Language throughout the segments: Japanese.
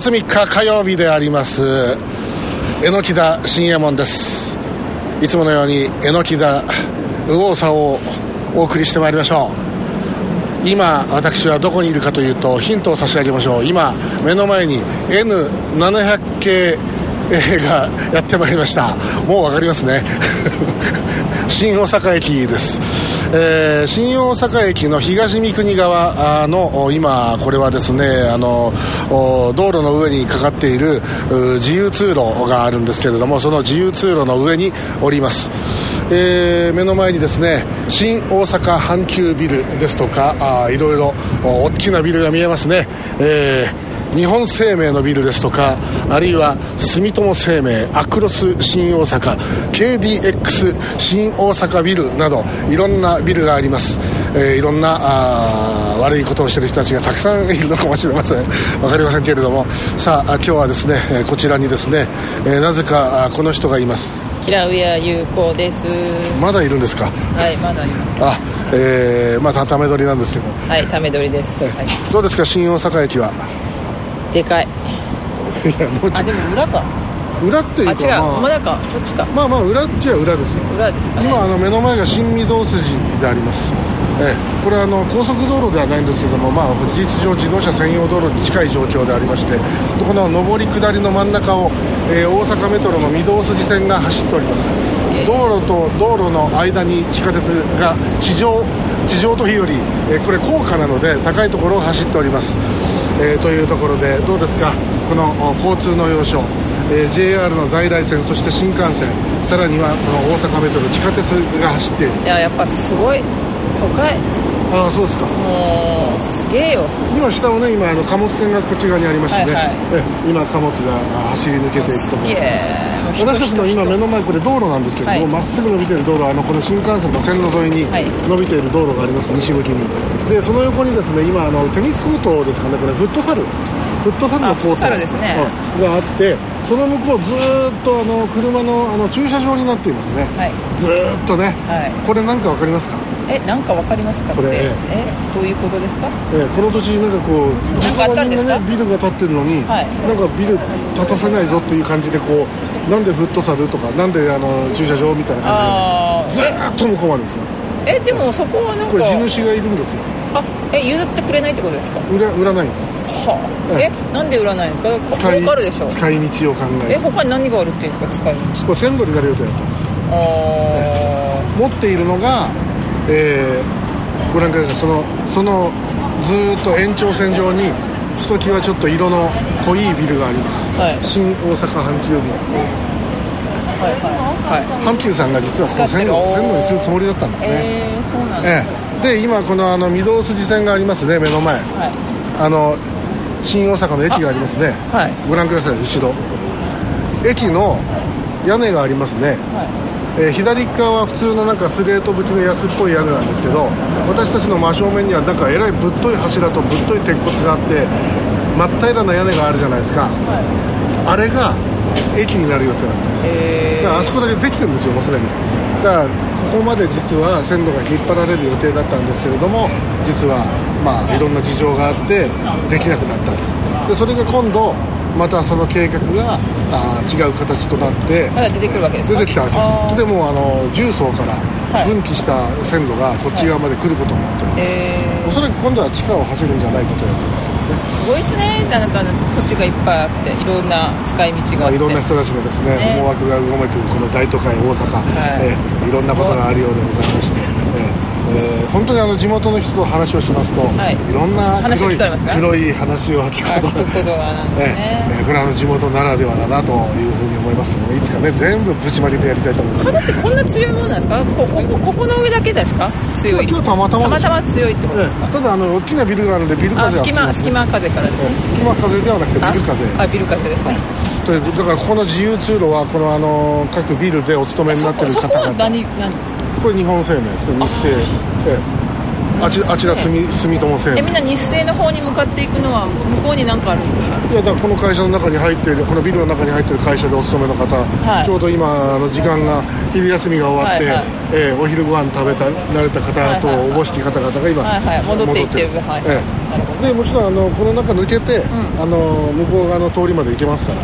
月3日火曜日であります。榎田信右衛門です。いつものように榎田右往左往お送りしてまいりましょう。今私はどこにいるかというと、ヒントを差し上げましょう。今目の前に N700 系がやってまいりました。もうわかりますね新大阪駅です。新大阪駅の東三国側の今これはですね、道路の上にかかっている自由通路があるんですけれども、その自由通路の上におります。目の前にですね、新大阪阪急ビルですとかいろいろ大きなビルが見えますね。日本生命のビルですとか、あるいは住友生命、アクロス新大阪、 KDX 新大阪ビルなどいろんなビルがあります。いろんな悪いことをしている人たちがたくさんいるのかもしれません。わかりませんけれども、さあ今日はですね、こちらにですね、なぜかこの人がいます。 平上優子です。 まだいるんですか？ はい、まだいます。 またため撮りなんですけど。 はい、ため撮りです。はい、 どうですか、新大阪駅は？ でかい。 いや、もうでも裏か。 裏っていうか、 違う、まだか、こっちか。 まあ裏っちゃ裏ですよ。 裏ですかね。 今目の前が新御堂筋であります。これは高速道路ではないんですけども、事実上自動車専用道路に近い状況でありまして、この上り下りの真ん中を、大阪メトロの御堂筋線が走っております。道路と道路の間に地下鉄が地上というより、これ高架なので高いところを走っております。というところでどうですか、この交通の要衝、JR の在来線、そして新幹線、さらにはこの大阪メトロ地下鉄が走っている。 いや、やっぱすごい都会。 ああ、そうですか。 もうすげえよ。今下をね、今貨物船がこっち側にありましてね、今貨物が走り抜けていくところ。私たちの今目の前、これ道路なんですけれども、まっすぐ伸びている道路はこの新幹線の線路沿いに伸びている道路があります。西向きに。でその横にですね、今テニスコートですかね、これフットサルのコートがあって、その向こうずーっと車の駐車場になっていますね。ずーっとね。これ何か分かりますか？ なんか分かりますかって。どういうことですか？ この土地なんかこうなんかあったんですか？ ビルが建ってるのに、なんかビル建たせないぞっていう感じで、こうなんでフットサルとか、なんで駐車場みたいな感じでずーっと向こうまでですよ。 でもそこはなんかこれ地主がいるんですよ。 譲ってくれないってことですか？ 売らないんです。 なんで売らないんですか？儲かるでしょ。 使い道を考える。 他に何があるっていうんですか？使い道。 これ線路になる予定だったんです。持っているのが、ご覧ください。そのずーっと延長線上にひときわちょっと色の濃いビルがあります。新大阪阪急ビル。阪急さんが実はこの線路にするつもりだったんですね。 そうなんです。 で今この御堂筋線がありますね、目の前。新大阪の駅がありますね。ご覧ください、後ろ。駅の屋根がありますね。左側は普通のなんかスレート縁の安っぽい屋根なんですけど、私たちの真正面にはなんかえらいぶっとい柱とぶっとい鉄骨があって、真っ平らな屋根があるじゃないですか。あれが駅になる予定なんです。だからあそこだけできてるんですよ、もうすでに。だからここまで実は線路が引っ張られる予定だったんですけれども、実はいろんな事情があってできなくなったと。でそれが今度またその計画が違う形となってまだ出てくるわけですか？ 出てきたわけです。でも重曹から分岐した線路がこっち側まで来ることになってる。おそらく今度は地下を走るんじゃないかという。 すごいですね。なんか土地がいっぱいあって、いろんな使い道があって、 いろんな人たちのですね、思惑がうごめくこの大都会大阪、いろんなことがあるようでございまして、本当に地元の人と話をしますと、いろんな黒い話を聞くことがなんですね。これは地元ならではだなというふうに思いますので、いつかね全部ぶちまけてやりたいと思います。 風ってこんな強いものなんですか？ここの上だけですか？強い。 今日たまたま強いってことですか？ ただ大きなビルがあるので、ビル風は隙間風からですね。 隙間風ではなくてビル風。 ビル風ですね。 だからここの自由通路はこの各ビルでお勤めになっている方々。 そこは何ですか？ これ日本生命ですね。日生。 あちら住友線。 みんな日生の方に向かっていくのは向こうに何かあるんですか？ いやだからこの会社の中に入っている、このビルの中に入っている会社でお勤めの方、はい、ちょうど今時間が昼休みが終わって、はいはい、お昼ご飯食べた慣れた方とおぼしき方々が今、はいはい、戻っていってる、はいなるほど。でもちろんこの中抜けて、向こう側の通りまで行けますから、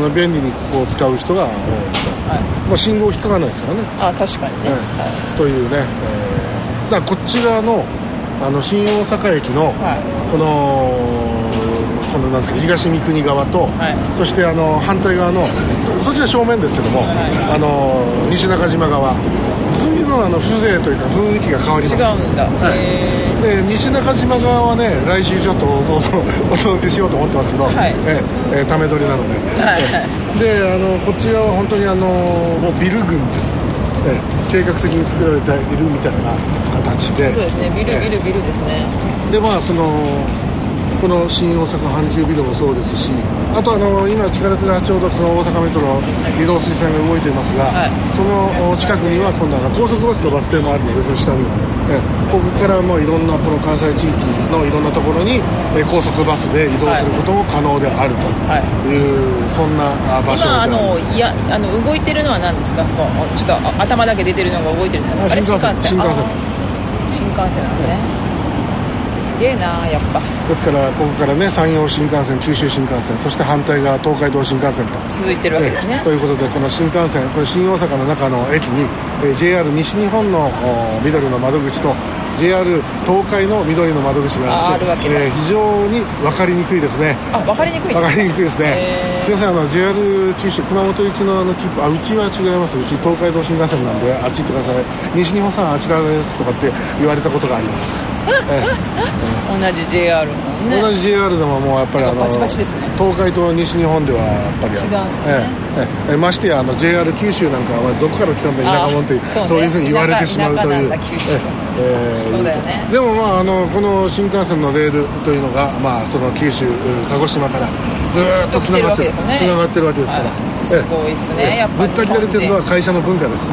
便利にここを使う人が多いと、信号引っかからないですからね。 確かにね、 というね、だからこっち側の新大阪駅の、このなんですか、東三国側と、そして反対側のそちら正面ですけども、西中島側、随分風情というか雰囲気が変わります。 違うんだ。 で西中島側はね、来週ちょっとお届けしようと思ってますけど、ため撮りなので、でこっち側は本当にもうビル群です。計画的に作られているみたいな形で、 そうですね、ビルですね。 でこの新大阪阪急ビルもそうですし、あと今地下鉄がちょうどこの大阪メトロ御堂筋線が動いていますが、その近くには今度は高速バスのバス停もあるので、その下に、ここからもいろんなこの関西地域のいろんなところに高速バスで移動することも可能であるという、そんな場所であります。 動いてるのは何ですか？そこちょっと頭だけ出てるのが動いてるんですか？新幹線なんですね。すげえな、やっぱ。 ですからここからね、山陽新幹線、九州新幹線、そして反対側東海道新幹線と続いてるわけですね。 ということで、この新幹線、これ新大阪の中の駅に、JR 西日本の緑の窓口と JR 東海の緑の窓口があって、非常に分かりにくいですね。 分かりにくいですね。すいません、JR 九州熊本行きの切符、うちは違います。うち東海道新幹線なんであっち行ってください、西日本さんあちらですとかって言われたことがあります。 同じ JR のね。 同じ JR でももうやっぱりバチバチですね。 東海と西日本ではやっぱり違うんですね。 ましてやJR 九州なんかはどこから来たんだ田舎者ってそういうふうに言われてしまうという。 そうだよね。 でもこの新幹線のレールというのがその九州鹿児島からずっとつながってるわけですから。 すごいですね。やっぱぶった切られてるのは会社の文化です。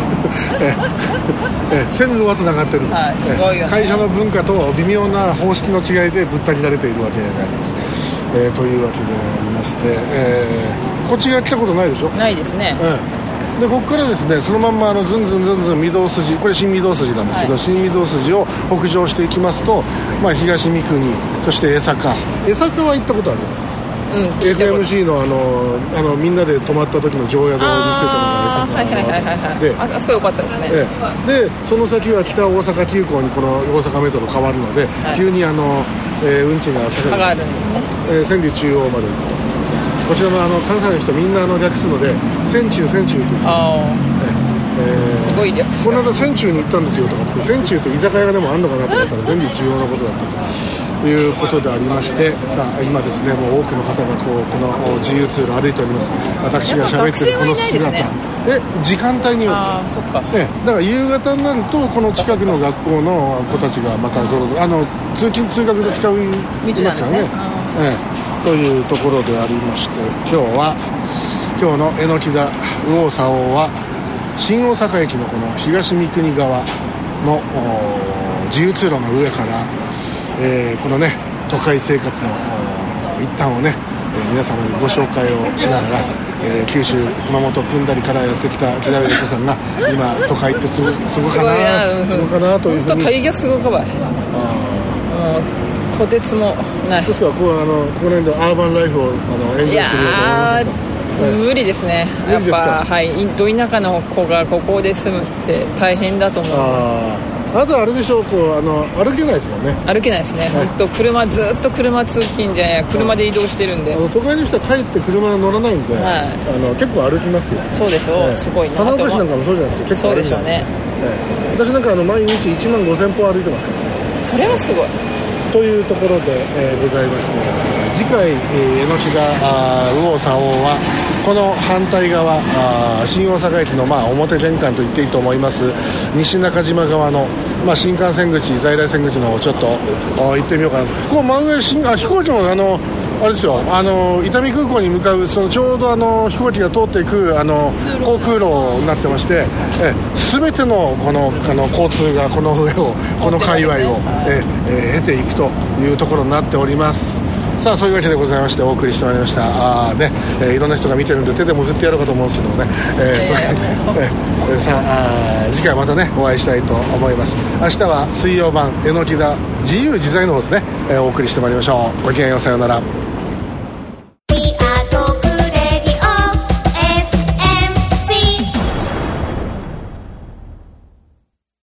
線路はつながってるんです。 すごいよね。 会社の文化と微妙な方式の違いでぶった切られているわけであります。というわけでありまして、こっちが来たことないでしょ？ ないですね。 でここからですね、そのまんまずんずん御堂筋、これ新御堂筋なんですけど、新御堂筋を北上していきますと、東三国、そして江坂は行ったことあるんですか？ATMC のみんなで泊まった時の常宿を見せてたのが江坂で、あそこ良かったですね。 でその先は北大阪急行にこの大阪メトロ変わるので、急に運賃が高く上がるんですね。 千里中央まで行くと。こちらの関西の人みんな略すので千中という。 すごい略す。 この間千中に行ったんですよとかって、千中って居酒屋がでもあんのかなと思ったら千里中央のことだったということでありまして、さあ今ですね、もう多くの方がこの自由通路を歩いております。私が喋ってるこの姿、時間帯によって、 そっか。 だから夕方になるとこの近くの学校の子たちがまたぞろぞろ通勤通学で使う道なんですからね。というところでありまして、今日の榎田魚尾竿は新大阪駅のこの東三国側の自由通路の上から、このね都会生活の一端をね、皆様にご紹介をしながら、九州熊本組んだりからやってきた木田上子さんが今都会ってすごかなというふうに。 大義すごかばい。とてつもない。 ですからこの辺でアーバンライフをエンジョイするような。 無理ですね。やっぱど田舎の子がここで住むって大変だと思う。 あとあれでしょう、歩けないですもんね。 歩けないですね。ずっと車通勤で車で移動してるんで。 都会の人は帰って車乗らないんで、結構歩きますよ。 そうですよ。すごいなと思う。 花岡市なんかもそうじゃないですか。結構そうでしょうね。 私なんか毎日1万5000歩歩いてますから。 それはすごい。 というところで、ございまして、次回、榎田魚尾竿はこの反対側、新大阪駅の表玄関と言っていいと思います西中島側の、新幹線口、在来線口の方ちょっと行ってみようかな。ここ真上飛行機もあれですよ、伊丹空港に向かうそのちょうど飛行機が通っていく航空路になってまして、全てのこの交通がこの上をこの界隈を、経ていくというところになっております。さあそういうわけでございましてお送りしてまいりました。いろんな人が見てるんで手でも振ってやろうかと思うんですけどもね、さあ次回またねお会いしたいと思います。明日は水曜版榎田自由自在の方ですね、お送りしてまいりましょう。ごきげんよう、さようなら。